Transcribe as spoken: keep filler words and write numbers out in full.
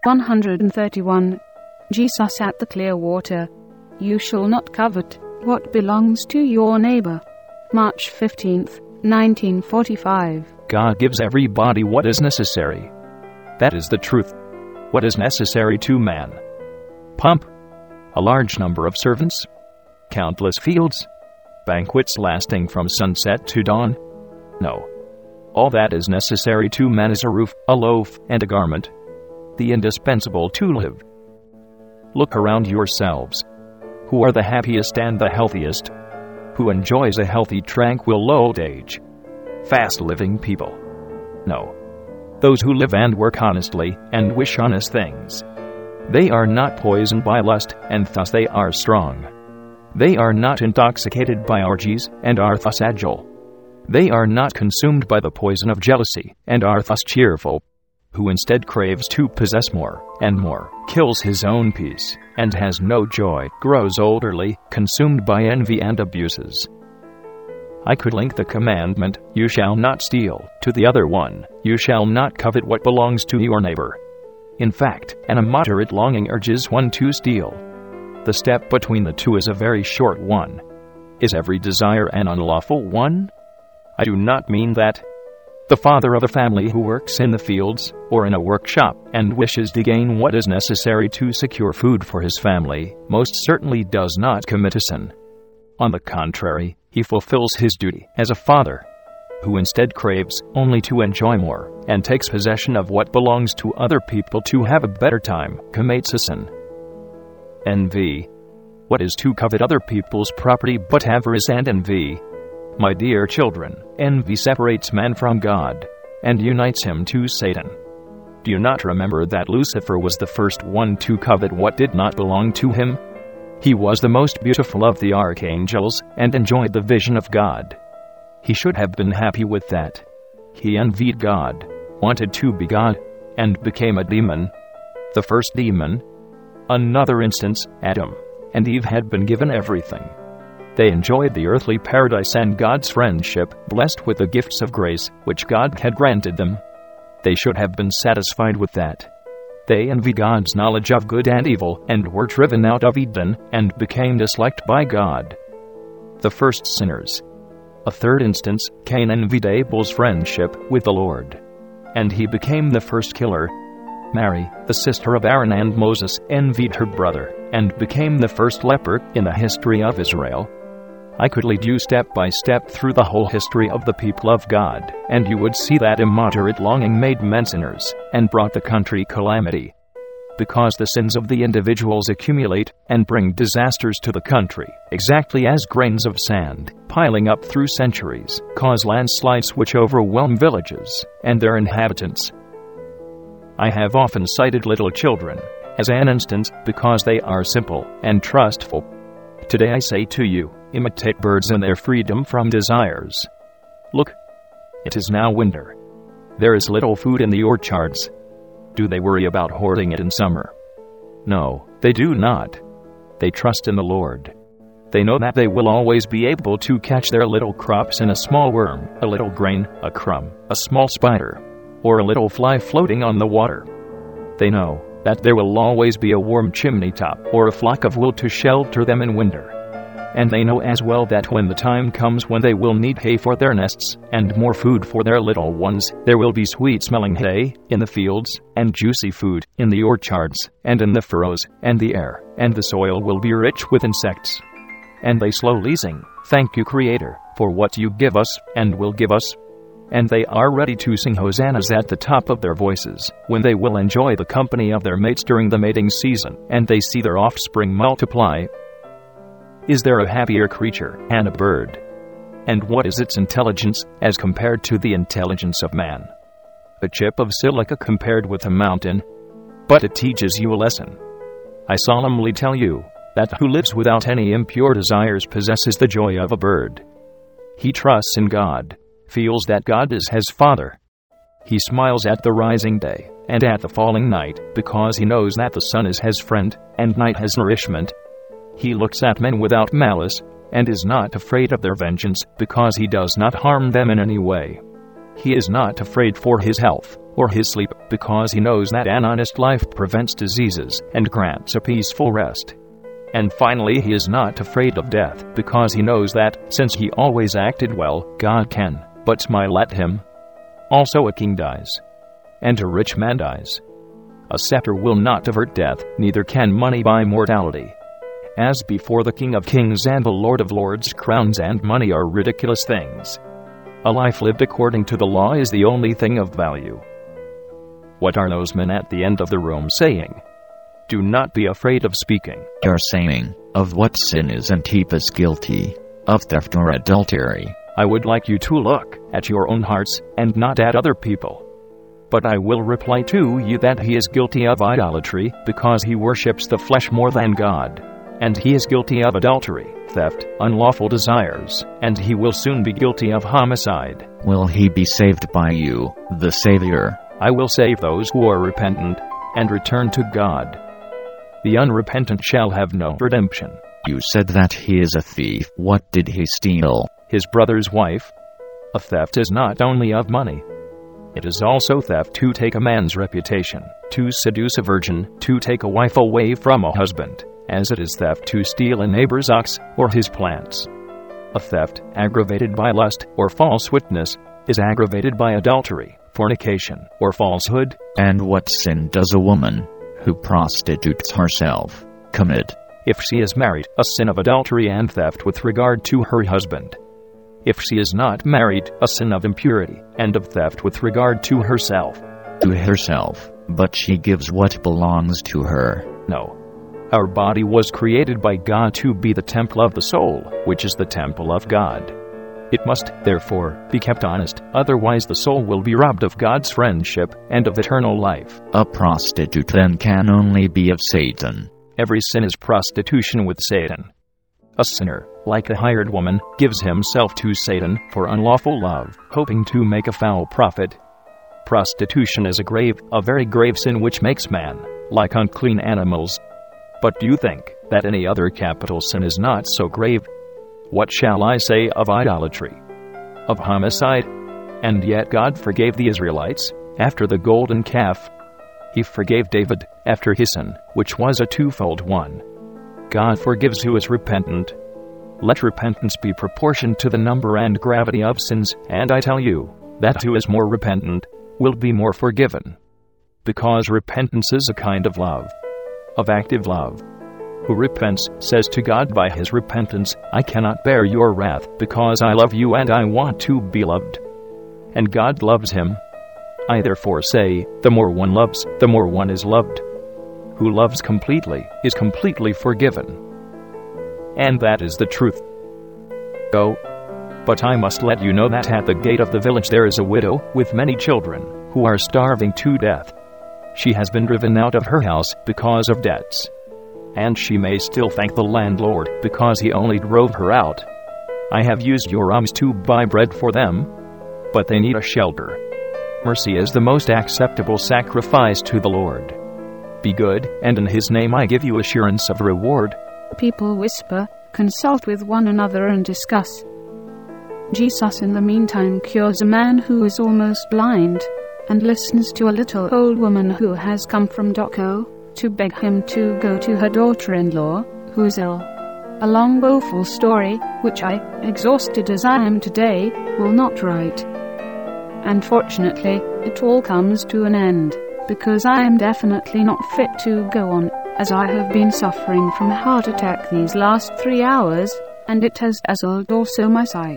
one hundred thirty-one. Jesus at the clear water. You shall not covet what belongs to your neighbor. March fifteenth, nineteen forty-five. God gives everybody what is necessary. That is the truth. What is necessary to man? Pump. A large number of servants. Countless fields. Banquets lasting from sunset to dawn. No. All that is necessary to man is a roof, a loaf, and a garment. The indispensable to live. Look around yourselves. Who are the happiest and the healthiest? Who enjoys a healthy, tranquil old age? Fast-living people? No. Those who live and work honestly, and wish honest things. They are not poisoned by lust, and thus they are strong. They are not intoxicated by orgies, and are thus agile. They are not consumed by the poison of jealousy, and are thus cheerful. Who instead craves to possess more, and more, kills his own peace, and has no joy, grows old early, consumed by envy and abuses. I could link the commandment, "You shall not steal," to the other one, "You shall not covet what belongs to your neighbor." In fact, an immoderate longing urges one to steal. The step between the two is a very short one. Is every desire an unlawful one? I do not mean that. The father of a family who works in the fields, or in a workshop, and wishes to gain what is necessary to secure food for his family, most certainly does not commit a sin. On the contrary, he fulfills his duty as a father. Who instead craves only to enjoy more, and takes possession of what belongs to other people to have a better time, commits a sin. Envy. What is to covet other people's property but avarice and envy? My dear children, envy separates man from God, and unites him to Satan. Do you not remember that Lucifer was the first one to covet what did not belong to him? He was the most beautiful of the archangels, and enjoyed the vision of God. He should have been happy with that. He envied God, wanted to be God, and became a demon. The first demon. Another instance, Adam and Eve had been given everything. They enjoyed the earthly paradise and God's friendship, blessed with the gifts of grace, which God had granted them. They should have been satisfied with that. They envied God's knowledge of good and evil, and were driven out of Eden, and became disliked by God. The first sinners. A third instance, Cain envied Abel's friendship with the Lord, and he became the first killer. Mary, the sister of Aaron and Moses, envied her brother, and became the first leper in the history of Israel. I could lead you step by step through the whole history of the people of God, and you would see that immoderate longing made men sinners, and brought the country calamity. Because the sins of the individuals accumulate, and bring disasters to the country, exactly as grains of sand, piling up through centuries, cause landslides which overwhelm villages, and their inhabitants. I have often cited little children as an instance, because they are simple and trustful. Today I say to you, imitate birds in their freedom from desires. Look, it is now winter. There is little food in the orchards. Do they worry about hoarding it in summer? No, they do not. They trust in the Lord. They know that they will always be able to catch their little crops in a small worm, a little grain, a crumb, a small spider, or a little fly floating on the water. They know that there will always be a warm chimney top or a flock of wool to shelter them in winter. And they know as well that when the time comes when they will need hay for their nests, and more food for their little ones, there will be sweet-smelling hay in the fields, and juicy food in the orchards, and in the furrows, and the air, and the soil will be rich with insects. And they slowly sing, "Thank you, Creator, for what you give us, and will give us." And they are ready to sing hosannas at the top of their voices, when they will enjoy the company of their mates during the mating season, and they see their offspring multiply. Is there a happier creature than a bird? And what is its intelligence as compared to the intelligence of man? A chip of silica compared with a mountain. But it teaches you a lesson. I solemnly tell you that who lives without any impure desires possesses the joy of a bird. He trusts in God, feels that God is his Father. He smiles at the rising day and at the falling night, because he knows that the sun is his friend, and night his nourishment. He looks at men without malice, and is not afraid of their vengeance, because he does not harm them in any way. He is not afraid for his health, or his sleep, because he knows that an honest life prevents diseases and grants a peaceful rest. And finally, he is not afraid of death, because he knows that, since he always acted well, God can but smile at him. Also a king dies, and a rich man dies. A scepter will not avert death, neither can money buy mortality. As before the King of Kings and the Lord of Lords, crowns and money are ridiculous things. A life lived according to the law is the only thing of value. What are those men at the end of the room saying? Do not be afraid of speaking. Are saying, of what sin is Antipas guilty? Of theft or adultery? I would like you to look at your own hearts, and not at other people. But I will reply to you that he is guilty of idolatry, because he worships the flesh more than God. And he is guilty of adultery, theft, unlawful desires, and he will soon be guilty of homicide. Will he be saved by you, the Savior? I will save those who are repentant and return to God. The unrepentant shall have no redemption. You said that he is a thief. What did he steal? His brother's wife. A theft is not only of money. It is also theft to take a man's reputation, to seduce a virgin, to take a wife away from a husband, as it is theft to steal a neighbor's ox or his plants. A theft, aggravated by lust or false witness, is aggravated by adultery, fornication, or falsehood. And what sin does a woman who prostitutes herself commit? If she is married, a sin of adultery and theft with regard to her husband. If she is not married, a sin of impurity and of theft with regard to herself. To herself, but she gives what belongs to her. No. Our body was created by God to be the temple of the soul, which is the temple of God. It must, therefore, be kept honest, otherwise the soul will be robbed of God's friendship and of eternal life. A prostitute then can only be of Satan. Every sin is prostitution with Satan. A sinner, like a hired woman, gives himself to Satan for unlawful love, hoping to make a foul profit. Prostitution is a grave, a very grave sin which makes man like unclean animals. But do you think that any other capital sin is not so grave? What shall I say of idolatry? Of homicide? And yet God forgave the Israelites after the golden calf. He forgave David after his sin, which was a twofold one. God forgives who is repentant. Let repentance be proportioned to the number and gravity of sins, and I tell you that who is more repentant will be more forgiven. Because repentance is a kind of love, of active love. Who repents says to God by his repentance, I cannot bear your wrath, because I love you and I want to be loved. And God loves him. I therefore say, the more one loves, the more one is loved. Who loves completely is completely forgiven. And that is the truth. Go. But I must let you know that at the gate of the village there is a widow with many children who are starving to death. She has been driven out of her house because of debts. And she may still thank the landlord because he only drove her out. I have used your alms to buy bread for them, but they need a shelter. Mercy is the most acceptable sacrifice to the Lord. Be good, and in his name I give you assurance of reward. People whisper, consult with one another and discuss. Jesus in the meantime cures a man who is almost blind, and listens to a little old woman who has come from Doko to beg him to go to her daughter-in-law, who is ill. A long woeful story, which I, exhausted as I am today, will not write. And fortunately, it all comes to an end, because I am definitely not fit to go on, as I have been suffering from a heart attack these last three hours, and it has dazzled also my sight.